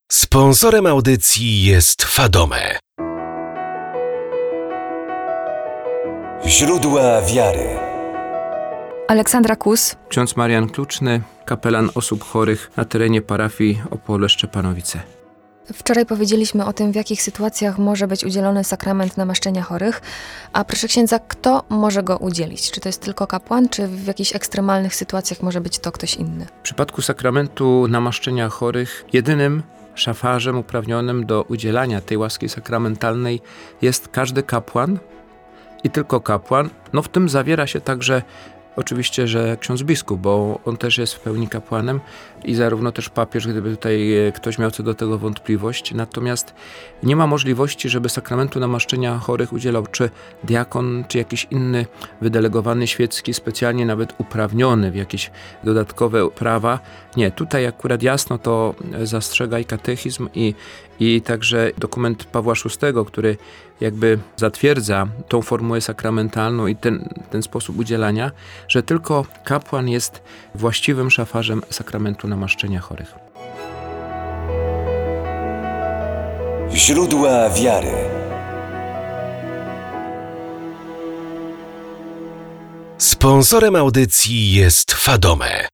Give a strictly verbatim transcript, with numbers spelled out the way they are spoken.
Sponsorem audycji jest Fadome. Źródła wiary. Aleksandra Kus, Ksiądz Marian Kluczny, kapelan osób chorych na terenie parafii Opole-Szczepanowice. wczoraj powiedzieliśmy o tym, w jakich sytuacjach może być udzielony sakrament namaszczenia chorych, a proszę księdza, kto może go udzielić? Czy to jest tylko kapłan, czy w jakichś ekstremalnych sytuacjach może być to ktoś inny? W przypadku sakramentu namaszczenia chorych jedynym szafarzem uprawnionym do udzielania tej łaski sakramentalnej jest każdy kapłan i tylko kapłan. No w tym zawiera się także oczywiście, że ksiądz biskup, bo on też jest w pełni kapłanem i zarówno też papież, gdyby tutaj ktoś miał co do tego wątpliwość. Natomiast nie ma możliwości, żeby sakramentu namaszczenia chorych udzielał czy diakon, czy jakiś inny wydelegowany świecki, specjalnie nawet uprawniony w jakieś dodatkowe prawa. Nie, tutaj akurat jasno to zastrzega i katechizm i, i także dokument Pawła szóstego, który jakby zatwierdza tą formułę sakramentalną i ten, ten sposób udzielania, że tylko kapłan jest właściwym szafarzem sakramentu namaszczenia chorych. Źródła wiary. Sponsorem audycji jest Fadome.